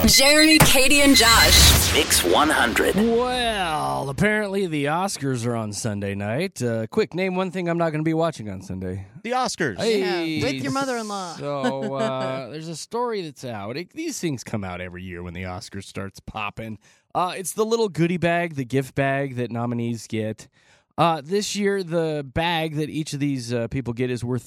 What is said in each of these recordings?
Jeremy, Katie, and Josh. Mix 100. Well, apparently the Oscars are on Sunday night. Quick, name one thing I'm not going to be watching on Sunday. The Oscars. Hey, with your mother-in-law. So there's a story that's out. These things come out every year when the Oscars starts popping. It's the little goodie bag, the gift bag that nominees get. This year, the bag that each of these people get is worth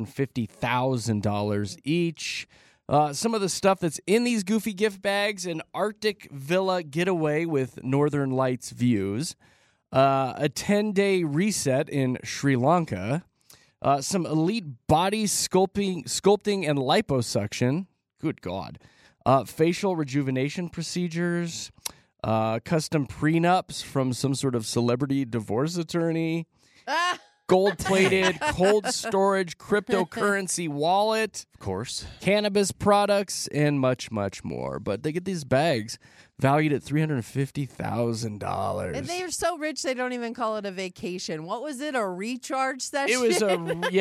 $350,000 each. Some of the stuff that's in these goofy gift bags: an Arctic villa getaway with Northern Lights views, a 10-day reset in Sri Lanka, some elite body sculpting and liposuction. Good God. Facial rejuvenation procedures, custom prenups from some sort of celebrity divorce attorney, gold-plated cold storage cryptocurrency wallet, Of course. cannabis products, and much, much more. But they get these bags valued at $350,000. And they are so rich they don't even call it a vacation. What was it? A recharge session? It was a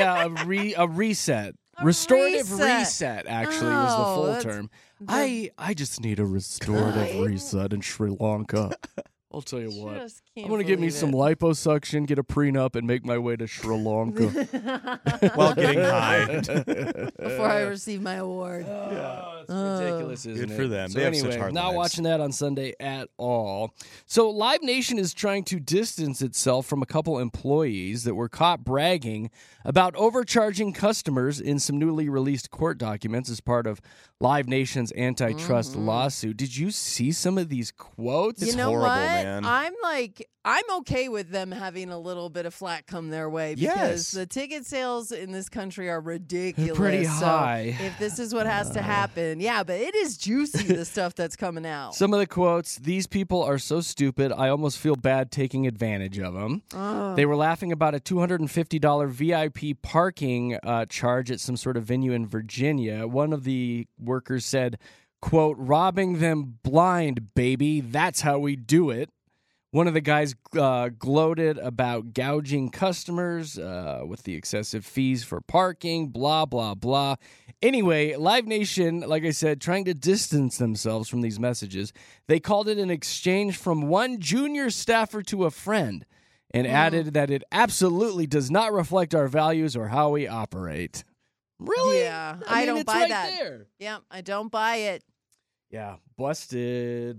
reset. Restorative reset. reset, actually, was the full that's- term. I just need a restorative reset in Sri Lanka. I'll tell you what. Just can't I'm going to get me believe some it. liposuction, get a prenup, and make my way to Sri Lanka. While getting high. Before I receive my award. It's ridiculous, isn't it? Good for them. So They have anyway, such hard not lives. watching that on Sunday at all. So Live Nation is trying to distance itself from a couple employees that were caught bragging about overcharging customers in some newly released court documents as part of Live Nation's antitrust lawsuit. Did you see some of these quotes? You know horrible, what? man. I'm okay with them having a little bit of flack come their way because Yes. the ticket sales in this country are ridiculous. Pretty So high. if this is what has to happen, yeah, but it is juicy, the stuff that's coming out. Some of the quotes: "These people are so stupid, I almost feel bad taking advantage of them." They were laughing about a $250 VIP parking charge at some sort of venue in Virginia. One of the workers said, quote, "Robbing them blind, baby. That's how we do it." One of the guys gloated about gouging customers with the excessive fees for parking, blah, blah, blah. Anyway, Live Nation, like I said, trying to distance themselves from these messages. They called it an exchange from one junior staffer to a friend and added that it absolutely does not reflect our values or how we operate. Really? Yeah, I mean, don't it's buy right that. there. Yeah, I don't buy it. Yeah, busted.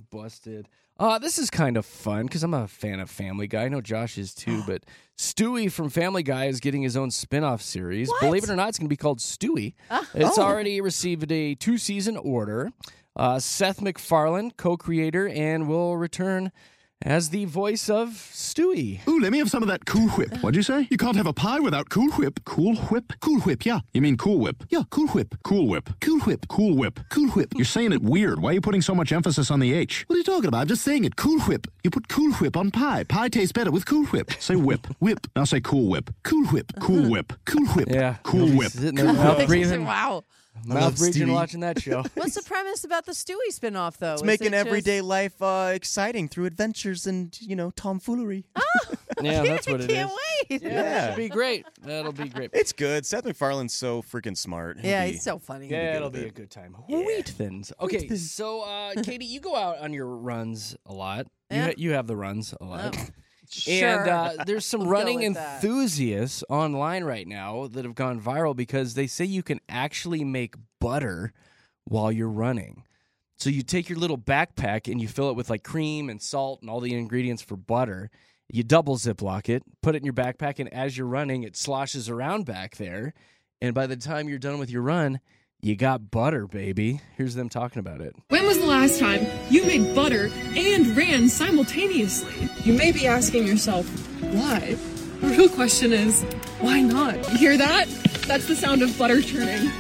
This is kind of fun because I'm a fan of Family Guy. I know Josh is too, but Stewie from Family Guy is getting his own spin-off series. What? Believe it or not, it's going to be called Stewie. It's already received a 2-season order. Seth MacFarlane, co-creator, and will return as the voice of Stewie. Ooh, let me have some of that Cool Whip. What'd you say? You can't have a pie without Cool Whip. Cool Whip? Cool Whip, yeah. You mean Cool Whip? Yeah, Cool Whip. Cool Whip. Cool Whip. Cool Whip. Cool Whip. You're saying it weird. Why are you putting so much emphasis on the H? What are you talking about? I'm just saying it. Cool Whip. You put Cool Whip on pie. Pie tastes better with Cool Whip. Say whip. Whip. Now say Cool Whip. Cool Whip. Cool Whip. Cool Whip. Yeah. Cool He'll be Whip. sitting there mouth breathing, Wow. mouth breathing Stewie. watching that show. What's the premise about the Stewie spinoff, though? It's Is making it just- everyday life exciting through adventures and, tomfoolery. Yeah, that's what it is. Can't wait. Yeah, Yeah. that'll be great. That'll be great. It's good. Seth MacFarlane's so freaking smart. Yeah, He'll he's so funny. Yeah, good it'll with be it. a good time. Wheat thins. Okay, so Katie, you go out on your runs a lot. Yeah. You have the runs a lot. Sure. And there's some We'll go running with that. enthusiasts online right now that have gone viral because they say you can actually make butter while you're running. So you take your little backpack and you fill it with like cream and salt and all the ingredients for butter. You double Ziploc it, put it in your backpack, and as you're running, it sloshes around back there. And by the time you're done with your run, you got butter, baby. Here's them talking about it. When was the last time you made butter and ran simultaneously? You may be asking yourself, why? The real question is, why not? You hear that? That's the sound of butter churning.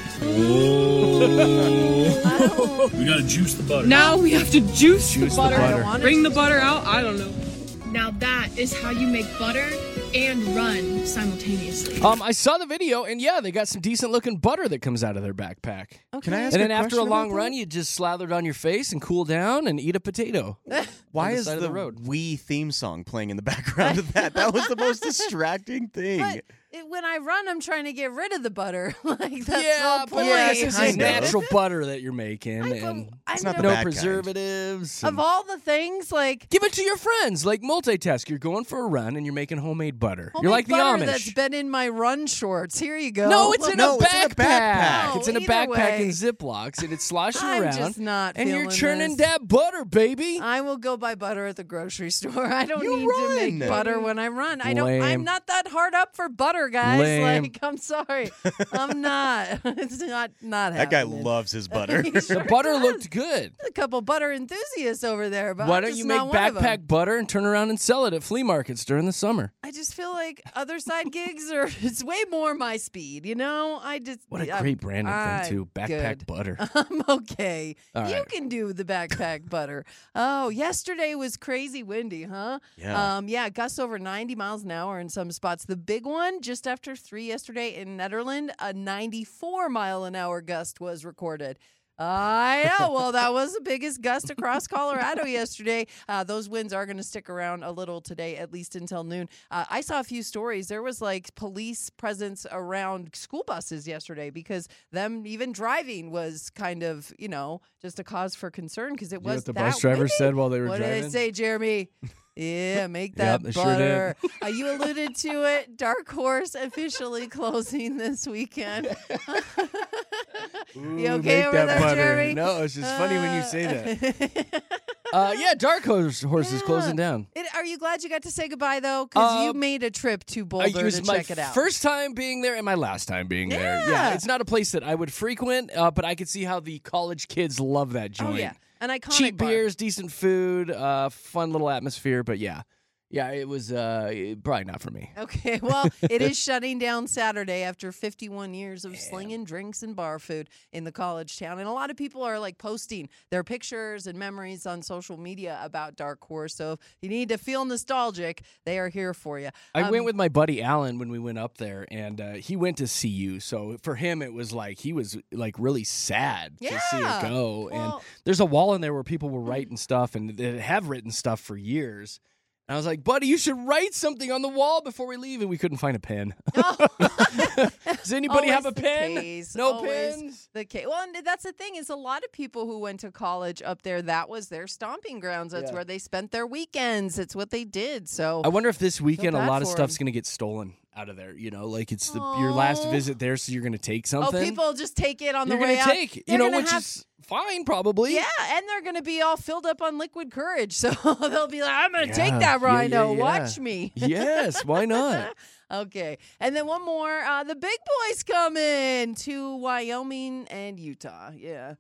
We gotta juice the butter. Now we have to juice the butter. butter. Bring the butter out? I don't know. Now that is how you make butter and run simultaneously. I saw the video, and yeah, they got some decent-looking butter that comes out of their backpack. Can I ask And a then after a question long about run, you just slather it on your face and cool down and eat a potato. Why on the is side of the the road. Wii theme song playing in the background of that? That was the most distracting thing. But when I run, I'm trying to get rid of the butter. Like that's Yeah, the but point. this is Kind of. natural butter that you're making. And It's not the no bad kind. preservatives. Of all the things, like Give it to your friends. Like multitask. You're going for a run and you're making homemade butter. homemade You're like the butter Amish. that's been in my run shorts. Here you go. No, it's in No, a it's in a backpack. It's in a Either backpack way. in Ziplocs, and it's sloshing I'm around. just not and you're feeling churning this. that butter, baby. I will go buy butter at the grocery store. I don't You need to run. make butter when I run. I'm Lame. not that hard up for butter, guys. Lame. Like, I'm sorry. I'm not. It's not That guy happening. loves his butter. He The sure butter does. looked good. A couple butter enthusiasts over there, but Why I'm don't just you make not one of 'em. backpack butter and turn around and sell it at flea markets during the summer? I just feel like other side gigs are it's way more my speed, you know? What a great branding thing, too. Backpack butter. I'm okay. All You right. can do the backpack butter. Oh, yesterday was crazy windy, huh? Yeah. Yeah, gusts over 90 miles an hour in some spots. The big one, just after 3 yesterday in Netherlands, a 94-mile-an-hour gust was recorded. I know. Well, that was the biggest gust across Colorado yesterday. Those winds are going to stick around a little today, at least until noon. I saw a few stories. There was like police presence around school buses yesterday because them even driving was kind of, just a cause for concern because it You know was what the that bus driver windy. said while they were What driving? did they say, Jeremy? Yeah, make that Yep, they sure did. butter. You alluded to it. Dark Horse officially closing this weekend. Ooh, You okay make over that there, butter. Jeremy? No, it's just funny when you say that. that. Yeah, Dark Horse is closing down. Are you glad you got to say goodbye, though? Because you Um, made a trip to It Boulder was to my check it out. first time being there and my last time being there. Yeah. Yeah, it's not a place that I would frequent, but I could see how the college kids love that joint. Oh, yeah. An iconic Cheap bar. beers, decent food, fun little atmosphere, but yeah. Yeah, it was probably not for me. Okay, well, it is shutting down Saturday after 51 years of slinging drinks and bar food in the college town. And a lot of people are like posting their pictures and memories on social media about Dark Horse. So if you need to feel nostalgic, they are here for you. I went with my buddy Alan when we went up there, and he went to CU. So for him, it was like he was like really sad to see it Yeah. go. And Well- there's a wall in there where people were writing stuff, and they have written stuff for years. And I was like, buddy, you should write something on the wall before we leave. And we couldn't find a pen. Does anybody have a Always the pen? case, No always pens? the case. Well, and that's the thing is a lot of people who went to college up there, that was their stomping grounds. That's Yeah. where they spent their weekends. It's what they did. So I wonder if this weekend a bad lot of for stuff's 'em. going to get stolen out of there. You know, like it's your last Aw. visit there, so you're going to take something. people just take it on you're the way gonna out. take, They're gonna which have- is fine, probably. Yeah, and they're going to be all filled up on liquid courage. So they'll be like, I'm going to take Yeah, that yeah, rhino. yeah. Watch me. Yes, why not? Okay. And then one more. The big boys coming to Wyoming and Utah. Yeah.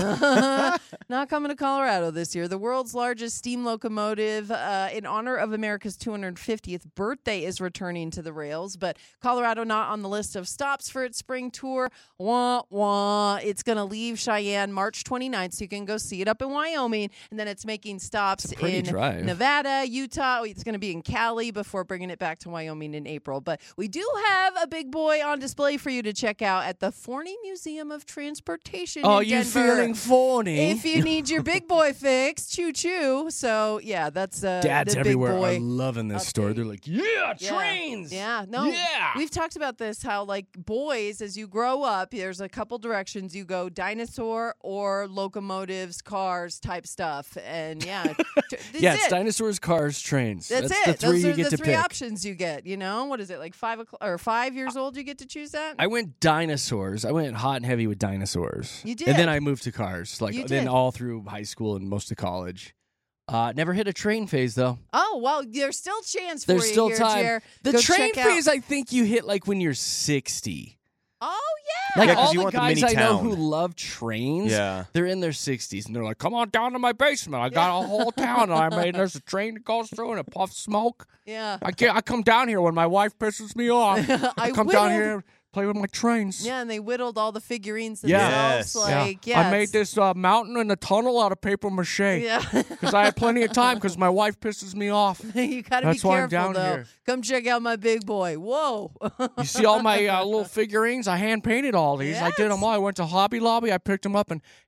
Not coming to Colorado this year. The world's largest steam locomotive in honor of America's 250th birthday is returning to the rails, but Colorado not on the list of stops for its spring tour. Wah, wah. It's going to leave Cheyenne March 29th, so you can go see it up in Wyoming, and then it's making stops It's a pretty in drive. Nevada, Utah. It's going to be in Cali before bringing it back to Wyoming in April. But we do have a big boy on display for you to check out at the Forney Museum of Transportation Oh, in you Denver. feeling phony? If you need your big boy fixed, choo choo. So yeah, that's Dads the everywhere big boy. are loving this store. update. They're like, yeah, Yeah. trains. Yeah, no. Yeah. We've talked about this, how like boys, as you grow up, there's a couple directions you go: dinosaur or locomotives, cars type stuff. And yeah, Yeah, it's dinosaurs, cars, trains. That's it. the three Those you are get the to three pick. options you get. You know, what is it, like 5 years old? You get to choose that. I went dinosaurs. I went hot and heavy with dinosaurs. You did. And then I moved to cars. Like You then did. all through high school and most of college. Never hit a train phase though. Oh well, there's still chance for There's you still here, time. Jer. The Go train check out- phase I think you hit like when you're 60. Oh yeah. Like Yeah, 'cause all you the want the guys mini I know town. who love trains, Yeah. they're in their 60s and they're like, "Come on down to my basement. I got a whole town and I made. There's a train that goes through and it puffs smoke. Yeah. I come down here when my wife pisses me off. I come down whittled- here, play with my trains. Yeah, and they whittled all the figurines Yeah. themselves. Yes. Like, yeah, I made this mountain and a tunnel out of paper mache. Yeah. Because I had plenty of time because my wife pisses me off. You gotta That's be why I'm careful down though. here. Come check out my big boy. Whoa. You see all my little figurines? I hand painted all these. I did Yes. them all. I went to Hobby Lobby. I picked them up and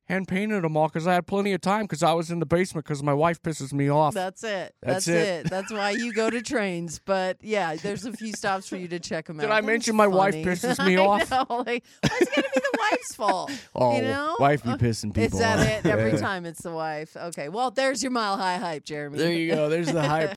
hand painted them all because I had plenty of time because I was in the basement because my wife pisses me off. That's it. That's That's it. That's why you go to trains. But yeah, there's a few stops for you to check them out. Did I mention my wife pisses me off? I know. Like, why's it going to be the wife's fault? Oh, you know? wife be pissing people Is that off. it? Every Yeah. time it's the wife. Okay. Well, there's your Mile High hype, Jeremy. There you go. There's the hype.